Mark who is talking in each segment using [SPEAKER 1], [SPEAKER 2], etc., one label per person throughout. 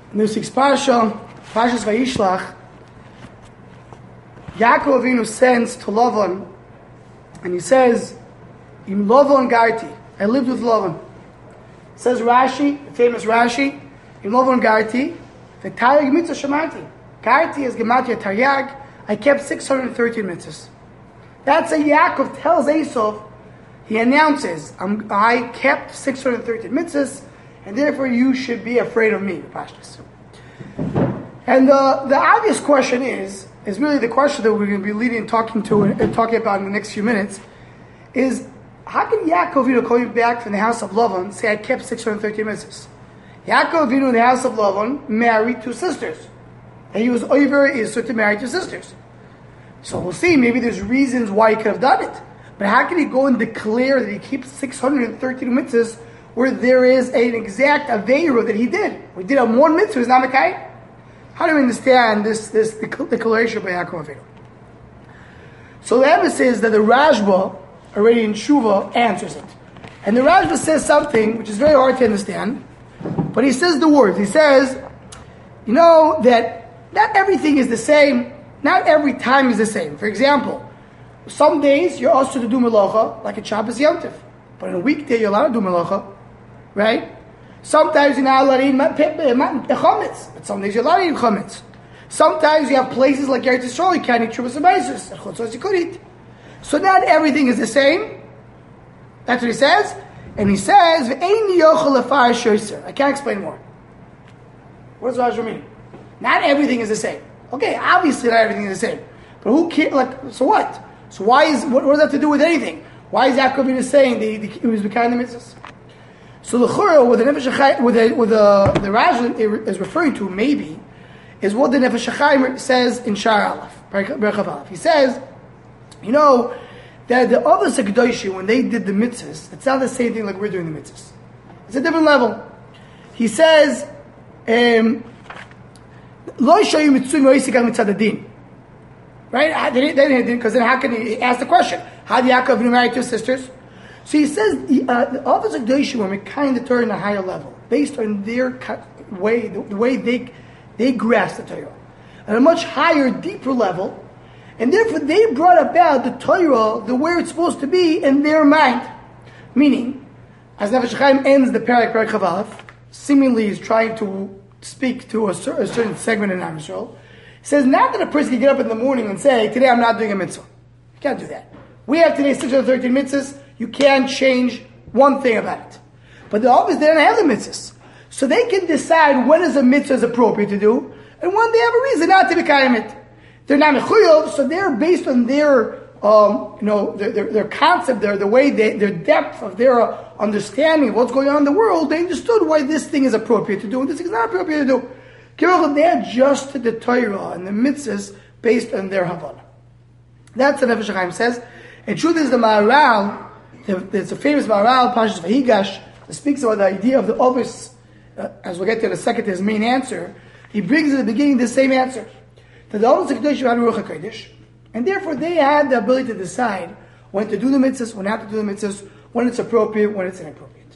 [SPEAKER 1] In this week's Parashas Vayishlach, Yaakov Avinu sends to Lavan, and he says, "Im Lavan Garti." I lived with Lavan. Says Rashi, the famous Rashi, "Im Lavan Garti, v'Taryag mitzvah shamarti." Garti is gematria Taryag. I kept 613 mitzvahs. That's a Yaakov tells Esav. He announces, "I kept 613 mitzvahs, and therefore you should be afraid of me." And the obvious question is really the question that we're going to be talking about in the next few minutes, is how can Yaakov Avinu coming back from the house of Lavan say I kept 613 mitzvahs? Yaakov Avinu in the house of Lavan married two sisters, and he was over Isur to marry two sisters. So we'll see. Maybe there's reasons why he could have done it, but how can he go and declare that he keeps 613 mitzvahs where there is an exact aveira that he did? We did on one mitzvah, is not Makai. How do we understand this declaration by Yaakov Avinu? So the emphasis is that the Rashba, already in Shuvah, answers it. And the Rashba says something which is very hard to understand, but he says the words. He says, that not everything is the same, not every time is the same. For example, some days you're asked to do melacha, like a Shabbos Yom Tov, but on a weekday you're allowed to do melacha, right? Sometimes you're not allowed to eat chametz, but some days you're allowed to eat chametz. Sometimes you have places like Eretz Yisrael you can't eat trubas and meizus, and chutzos you could eat. So not everything is the same. That's what he says. And he says, I can't explain more. What does Rashi mean? Not everything is the same. Okay, obviously not everything is the same. But who cares? So what? So what does that have to do with anything? Why is Yaakov Avinu saying he was behind the mitzvahs? So the chura, what the Nefesh HaChaim, the Rashi is referring to, maybe, is what the Nefesh HaChaim says in Shar Aleph, Berchav Aleph. He says, that the other Sekdoshi, when they did the mitzvahs, it's not the same thing like we're doing the mitzvahs. It's a different level. He says, Lo Yishayu Mitzvah Moisik Al Mitzad Adin. Right? They didn't, because then how can he ask the question? How did Yaakov Avinu marry two sisters? So he says the Avos HaKadoshim were kind of Torah in a higher level, based on their way, the way they grasp the Torah, at a much higher, deeper level, and therefore they brought about the Torah the way it's supposed to be in their mind. Meaning, as Nefesh HaChaim ends the Perek Chavav, seemingly is trying to speak to a certain segment in Am Yisrael. He says not that a person can get up in the morning and say, "Today I'm not doing a mitzvah." You can't do that. We have today 613 mitzvahs. You can't change one thing about it. But the Avos, they don't have the mitzvahs. So they can decide when is a mitzvah is appropriate to do, and when they have a reason not to be it. They're not mechuyev, so they're based on their, their concept, their way, their depth of their understanding of what's going on in the world. They understood why this thing is appropriate to do, and this thing is not appropriate to do. They adjusted the Torah and the mitzvahs based on their Havana. That's what Nefesh HaChaim says. And truth is the Maharal, there's a famous Maharal, Parshas Vayigash, that speaks about the idea of the Avos, as we'll get to in a second, his main answer. He brings at the beginning the same answer. That the Avos HaKadosh had Ruach HaKodesh, and therefore they had the ability to decide when to do the mitzvahs, when not to do the mitzvahs, when it's appropriate, when it's inappropriate.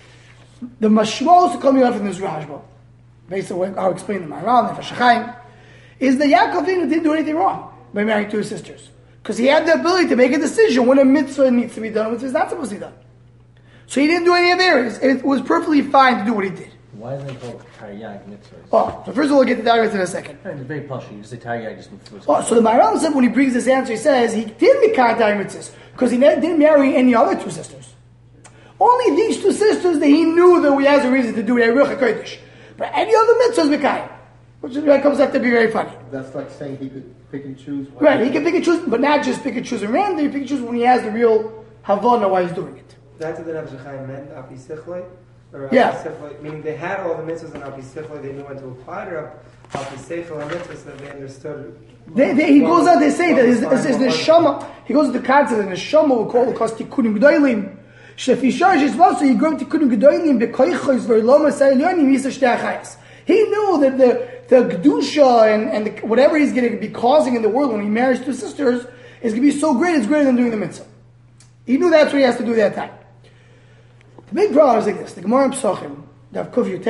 [SPEAKER 1] The mashmos coming out from this Rashba, based on what I'll explain the Maharal, Nefesh HaChaim, is that Yaakov Avinu didn't do anything wrong by marrying two sisters. Because he had the ability to make a decision when a mitzvah needs to be done, when it's not supposed to be done. So he didn't do any of theirs. It was perfectly fine to do what he did.
[SPEAKER 2] Why is it called Taryag mitzvahs?
[SPEAKER 1] Oh, so first of all, we'll get to Taryag in a second.
[SPEAKER 2] It's very pushy. You say Taryag just mitzvahs.
[SPEAKER 1] Oh, so the Maharal said when he brings this answer, he says he did make Taryag mitzvahs because he didn't marry any other two sisters. Only these two sisters that he knew that he has a reason to do Ruach HaKodesh. But any other mitzvahs Mekayim, which comes out to be very funny.
[SPEAKER 3] That's like saying he could pick and choose.
[SPEAKER 1] Right, he can pick and choose, but not just pick and choose at random. He pick and choose when he has the real Havana why he's doing it.
[SPEAKER 4] That's what the Nefesh HaChaim meant, Api Sichloi?
[SPEAKER 1] Yeah.
[SPEAKER 4] Meaning they had all the mitzvahs in Api Sichloi, they knew when to apply to Api Sichloi and mitzvahs, so that they understood.
[SPEAKER 1] He goes out, they say that his neshama, he goes to the concept that neshama will call the cost tikunim gedolim. Shefi sharish is also you go to tikunim gedolim bekoichos verloma sayilyonim yisa shtei achayis. He knew that the Kedusha and whatever he's going to be causing in the world when he marries two sisters is going to be so great, it's greater than doing the mitzvah. He knew that's what he has to do that time. The big problem is like this. The Gemara in Pesachim, the Kuf Yutes,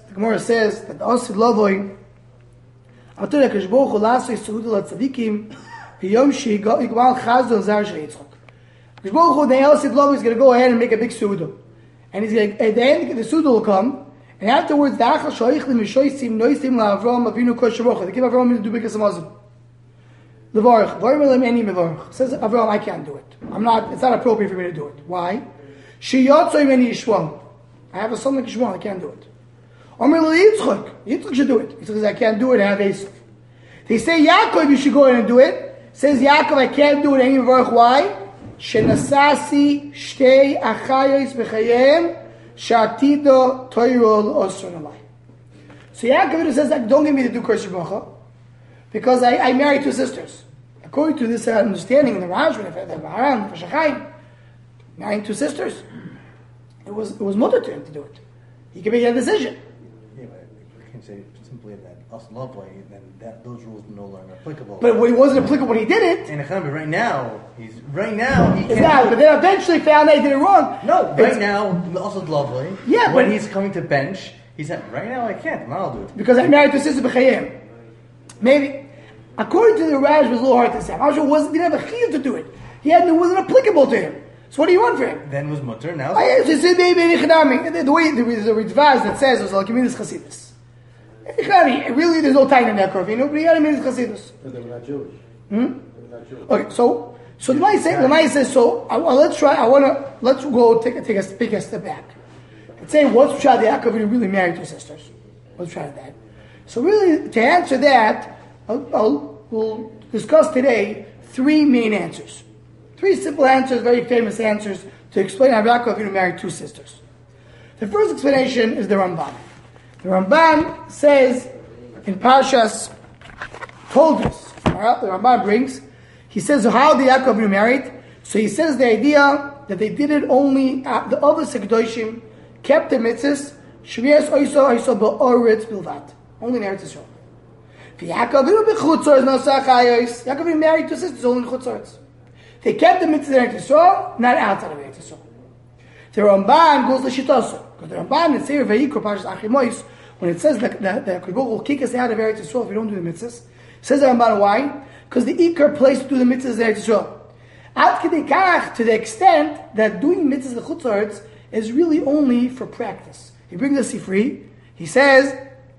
[SPEAKER 1] The Gemara says that the Osid Lovoi, Atur HaKadosh Baruch Hu Lasoi Seudah LaTzadikim, V'yom She'igmal Chazdo Zar She'yitzchak. HaKadosh Baruch Hu, the Osid Lovoi is going to go ahead and make a big Seudah. And he's going to, at the end, the Seudah will come, and afterwards, the Achal Shoichlim Mishoisim Noisim LaAvram Avinu Kosher Baruch Hu. They give Avram to do Birkas Hamazon. Levarach, V'yom Eni Mevarach. Says Avram, I can't do it. It's not appropriate for me to do it. Why? She'yotzoi Meni Yishwam. I have a son like Yishmael, I can't do it. Omer Yitzchak, Yitzchak should do it. He says, I can't do it, I have Esav. They say, Yaakov, you should go in and do it. Says Yaakov, I can't do it, any Mevarach. Why? Shenasasi Shtei Achayos B'chayem Sha'atido Toirol Osron Alai. So Yaakov says, don't get me to do Kosher Bracha, because I married two sisters. According to this understanding in the Rajman, the Maharan, the Shachayim, marrying two sisters, it was mutter to him to do it. He can make a decision.
[SPEAKER 2] Yeah, but we can say simply that us love way, then those rules are no longer applicable.
[SPEAKER 1] But when it wasn't applicable when he did it,
[SPEAKER 2] And right now he
[SPEAKER 1] it's
[SPEAKER 2] can't.
[SPEAKER 1] not. But then eventually found out he did it wrong.
[SPEAKER 2] No, right now also lovely.
[SPEAKER 1] Yeah,
[SPEAKER 2] when
[SPEAKER 1] but
[SPEAKER 2] he's coming to bench, he said, right now I can't. Now I'll do it.
[SPEAKER 1] because I married two sisters b'chayim. Maybe according to the Raj, it was a little hard to say. Moshe didn't have a chiyuv to do it. It wasn't applicable to him. So what do you want for him?
[SPEAKER 2] Then was mutter. Now
[SPEAKER 1] The way the Ritva that says was like Midas Chasidus. Really, there's no time in that curve, but he had a Midas Chasidus.
[SPEAKER 3] But they were not Jewish. They were not Jewish.
[SPEAKER 1] Okay, so the Lamai says so. Let's try. Let's go take a step back. Let's say what's Pshat Yaakov really married two sisters. Let's try that. So really, to answer that, we'll discuss today three main answers. Three simple answers, very famous answers, to explain how Yaakov Avinu married two sisters. The first explanation is the Ramban. The Ramban says in Parshas Toldos, the Ramban brings, he says how the Yaakov Avinu married. So he says the idea that they did it only, the other Sekdoshim kept the mitzvahs, Shvias Oiso Ba'oretz Bilvat, only in Eretz Yisrael. Yaakov Avinu b'chutzor no sachayos. Yaakov Avinu married two sisters only in chutzor. They kept the mitzvah in Eretz Yisrael, not outside of Eretz Yisrael. The Ramban goes to Shitoso. Because the Ramban in Seir Vayikra, Parshas Achimois, when it says that HaKadosh Baruch Hu will kick us out of Eretz Yisrael if we don't do the mitzvahs, says the Ramban why? Because the Ikar place to do the mitzvahs is Eretz Yisrael. Ad Kedei Kach, to the extent that doing mitzvahs in chutzor is really only for practice. He brings us Sifri. He says,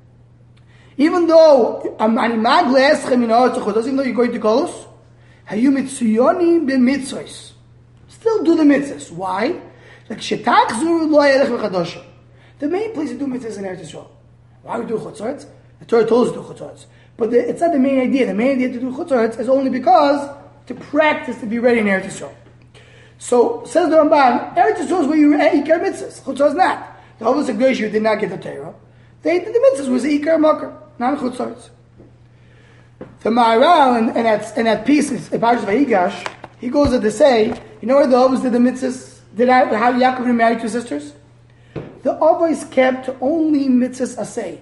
[SPEAKER 1] even though even though you're going to Golos, still do the mitzvahs. Why? Like the main place to do mitzvahs is in Eretz Yisrael. Why we do chutzor? The Torah told us to do chutzor. But it's not the main idea. The main idea to do chutzor is only because to practice to be ready in Eretz Yisrael. So says the Ramban, Eretz Yisrael is where you ikar mitzvahs. Chutzor is not. The Ovos HaKadosh did not get the Torah. They did the mitzvahs was the ikar makar, not chutzor. The Maharal and that piece in Parshas Vayigash, he goes on to say, you know where the Ovos did the mitzvahs? How Yaakov married two sisters? The Ovos kept only mitzvahs asay,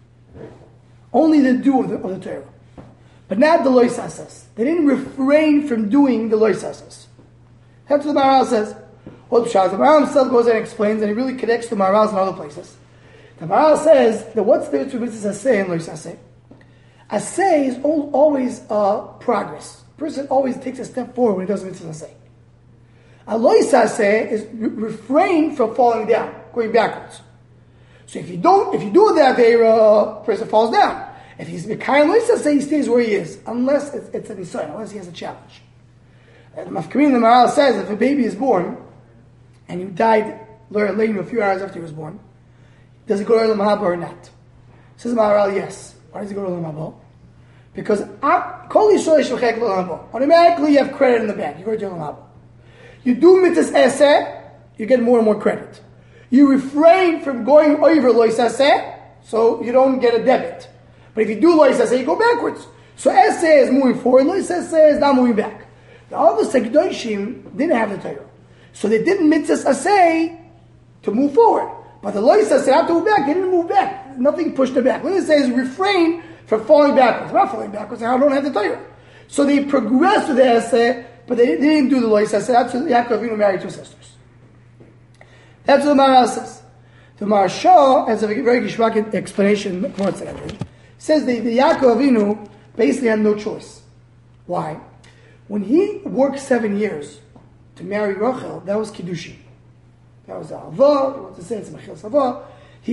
[SPEAKER 1] only the do of the Torah, but not the lois asas. They didn't refrain from doing the lois asas. That's what the Maharal says. The Maharal himself goes and explains, and he really connects to Maharals in other places. The Maharal says that what's the difference between mitzvahs asay and lois asay? Asay is always progress. A person always takes a step forward when he does mitzvahs asay. A lois asay is refrain from falling down, going backwards. So if you do that, the person falls down. If he's mekayim lois asay, he stays where he is, unless it's a nisayon, unless he has a challenge. And the Mafkarim, the Maharal says, if a baby is born and he died later a few hours after he was born, does he go to Olam Haba or not? Says the Maharal, yes. Why does he go to Olam Haba? Because automatically you have credit in the bank. You go to Olam Haba. You do mitzvahs eseh, you get more and more credit. You refrain from going over lois eseh, so you don't get a debit. But if you do lois eseh, you go backwards. So eseh is moving forward, lois eseh is not moving back. The other Sekdoshim didn't have the Torah. So they did mitzvahs eseh to move forward. But the lois eseh have to move back, they didn't move back. Nothing pushed them back. What it says is refrain from falling backwards. They're not falling backwards, they don't have the Torah. So they progressed with the eseh, but they didn't do the lois eseh. That's what Yaakov Avinu married two sisters. That's what the Maharal says. The Maharsha has a very gishmak explanation. One second. He says the Yaakov Avinu basically had no choice. Why? When he worked 7 years to marry Rachel, that was Kiddushin. That was Ahava. You want to say it's Mechil Sava.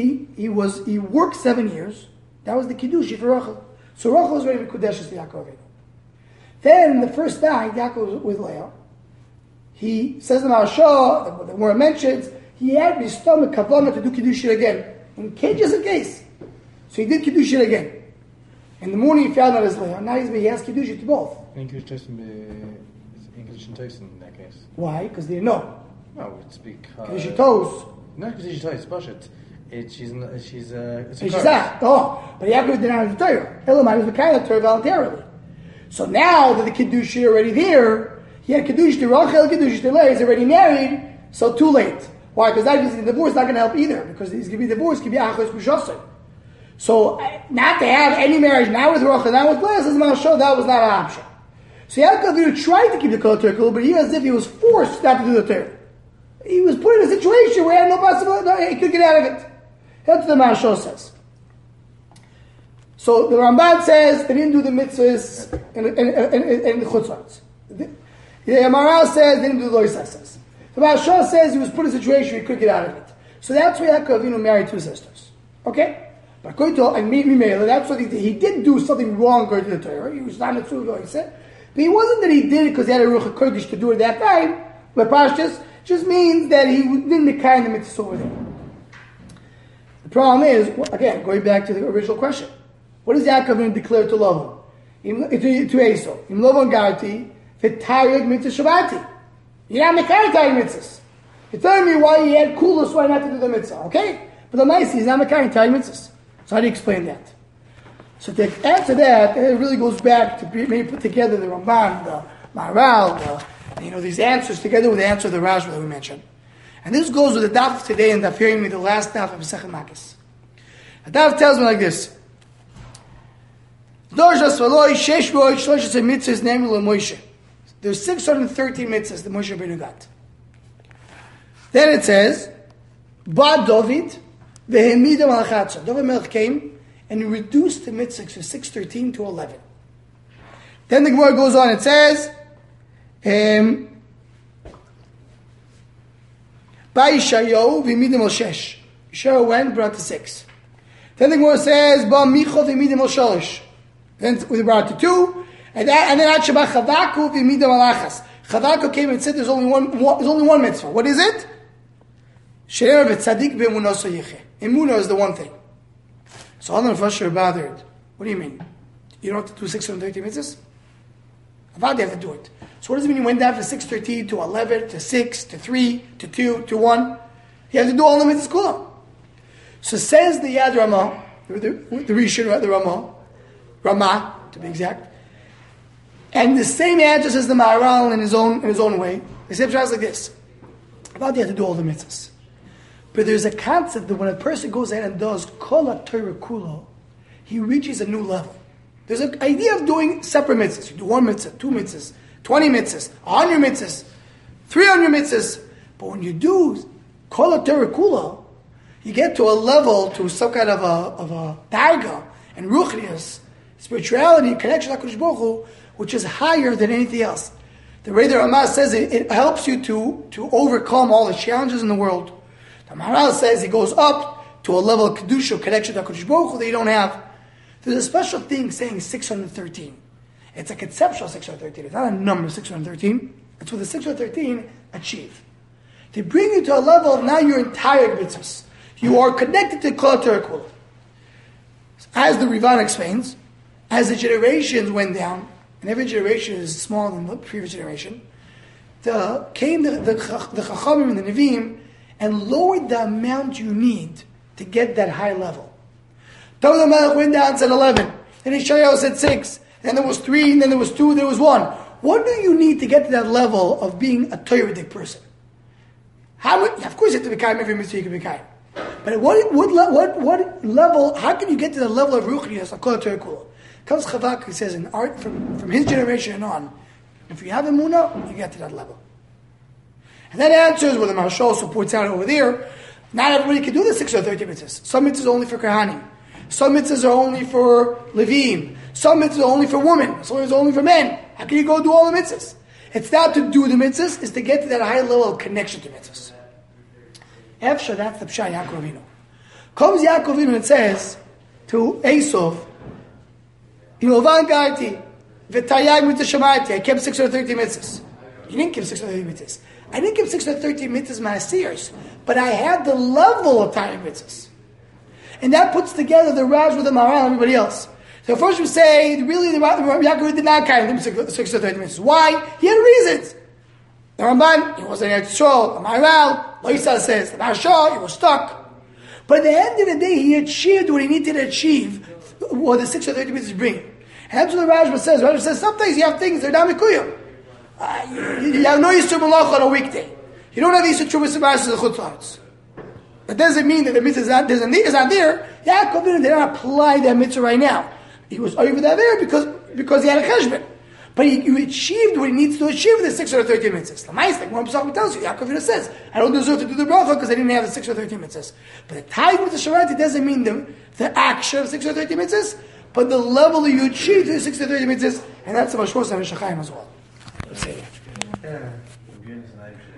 [SPEAKER 1] He worked 7 years. That was the Kiddushin for Rachel. So Rachel was ready to Kudeshes to Yaakov Avinu. Then the first night, Yaakov was with Leah. He says in Maharsha, the Gemara mentions, he had his stomach kavanah to do Kiddushin again. In case just in case. So he did Kiddushin again. In the morning he found out his Leah. Now he has Kiddushin to both.
[SPEAKER 2] English and toast in that case.
[SPEAKER 1] Why? Because they didn't know.
[SPEAKER 2] No, it's because...
[SPEAKER 1] Kiddushin toast.
[SPEAKER 2] No, Kiddushin toast, bullshit. It's a
[SPEAKER 1] but Yaakov didn't have the Torah. Elamai was the kind of Torah voluntarily. So now that the Kiddushin already there, he had Kiddushin to Rachel, Kiddushin to Leah, he's already married, so too late. Why? Because the divorce is not going to help either, because he's going to be divorced, he can be Achos B'Shosei. So, not to have any marriage, now with Rachel, now with Leah, says Maharsha, that was not an option. So Yaakov Avinu tried to keep the Kol Torah, but he as if he was forced not to do the Torah. He was put in a situation where he had no possibility, he could get out of it. That's what the Maharsha says. So the Ramban says they didn't do the mitzvahs in the chutzlars. The Maharal says they didn't do the loisasas. The Maharsha says he was put in a situation where he could get out of it. So that's why Yaakov Avinu married 2 sisters. Okay? But according to Mimela, that's what he did. He did do something wrong according to the Torah. He was not a tzuvah, he said. But it wasn't that he did it because he had a Ruach HaKodesh to do it at that time. But Pashtus just means that he didn't make kind of mitzvah over there. The problem is, again, going back to the original question. What does Yaakov Avinu declare to Lavan? To Esau. Im Lavan Garti, v'tareg mitzvah Shabbati. You're not making tareg mitzvahs. You're telling me why he had coolest, why not to do the mitzvah. Okay? But the Maisi, he's not making tareg mitzvahs. So how do you explain that? So to answer that, it really goes back to maybe put together the Ramban, the Maharal, these answers together with the answer of the Rashba that we mentioned. And this goes with the daf today and the hearing me the last daf of Masechet Makos. The daf tells me like this. There's 613 mitzvahs that Moshe Rabbeinu got. Then it says, Ba David v'hemidam al chatza. David Melech came and he reduced the mitzvahs from 613 to 11. Then the Gemara goes on. It says, Ba Yishayahu v'hemidam al shesh. Yishayahu went, brought to 6. Then the Gemara says, Ba Micha v'hemidam al shalish. Then we brought to 2, and then Ad Sheba Chavaku v'midam alachas. Chavaku came and said, "There's only one mitzvah. What is it? She'er v'tzadik b'emunaso yicheh. Emunah is the one thing." So all the Mefashir are bothered. What do you mean? You don't have to do 630 mitzvahs? Avad, you have to do it. So what does it mean? You went down from 613 to 11 to 6 to 3 to 2 to 1. You have to do all the mitzvahs kulam. So says the Yad Ramah, the Rishon, the Ramah, to be exact. And the same answer says the Maharal in his own way. The same translates like this. About you have to do all the mitzvahs. But there's a concept that when a person goes ahead and does Kol HaTorah Kulo, he reaches a new level. There's an idea of doing separate mitzvahs. You do 1 mitzvah, 2 mitzvahs, 20 mitzvahs, 100 mitzvahs, 300 mitzvahs. But when you do Kol HaTorah Kulo, you get to a level, to some kind of a darga and ruchnius, spirituality, connection to HaKadosh Baruch Hu, which is higher than anything else. The way the Ramah says it helps you to overcome all the challenges in the world. The Maharal says it goes up to a level of Kedusha, connection to HaKadosh Baruch Hu that you don't have. There's a special thing saying 613. It's a conceptual 613. It's not a number 613. It's what the 613 achieve. They bring you to a level of now your entire mitzvahs. You are connected to Kol HaTorah Kulo. As the Rivan explains, as the generations went down, and every generation is smaller than the previous generation, came the Chachamim and the Nevi'im and lowered the amount you need to get that high level. David HaMelech went down and said 11, then Yishayahu said 6, then there was 3, and then there was 2, there was 1. What do you need to get to that level of being a Torah-dik person? Of course you have to be kind every mitzvah you can be kind. But what level, how can you get to the level of ruchnius, of Kol HaTorah Kulo? Comes Chavak, he says, in art from his generation and on, if you have emunah, you get to that level. And that answers what the Maharsha also points out over there. Not everybody can do the 630 mitzvahs. Some mitzvahs are only for Kohanim. Some mitzvahs are only for Levim. Some mitzvahs are only for women. Some mitzvahs are only for men. How can you go do all the mitzvahs? It's not to do the mitzvahs, it's to get to that high level of connection to mitzvahs. Efshar, that's the Pshat Yaakov Avinu. Comes Yaakov Avinu and says to Esau, Ilovan Garti, V'tayag mitzvah shamarti, I kept 630 mitzvahs. You didn't keep 630 mitzvahs. I didn't keep 630 mitzvahs maasiyos, but I had the level of Tayag mitzvahs. And that puts together the Raj with the Maharal and everybody else. So first we say, really, the Yaakov did not carry the 630 mitzvahs. Why? He had reasons. The Ramban, he wasn't at Shol. The Maharal, Loisa says, the Maharsha, he was stuck. But at the end of the day, he achieved what he needed to achieve, what the 630 mitzvahs bring. And that's what the Rajma says. The Rajma says, sometimes you have things, they're not mikuyim. You have no Yisur Malach on a weekday. You don't have Yisur Trubas Sabaris in the Chutzlarts. That doesn't mean that the mitzvah is not there. Yaakov did not apply that mitzvah right now. He was over there because he had a cheshbon. But he achieved what he needs to achieve with the 613 mitzvahs. The Ma'is, like one Pesach tells you, Yaakov says, I don't deserve to do the bracha because I didn't have the 613 mitzvahs. But the tithe with the Shabbat, it doesn't mean the action of 613 mitzvahs, but the level that you achieve to the 613 mitzvahs, and that's the Mashmos and Meshachayim as well. Let's say that.
[SPEAKER 4] Yeah.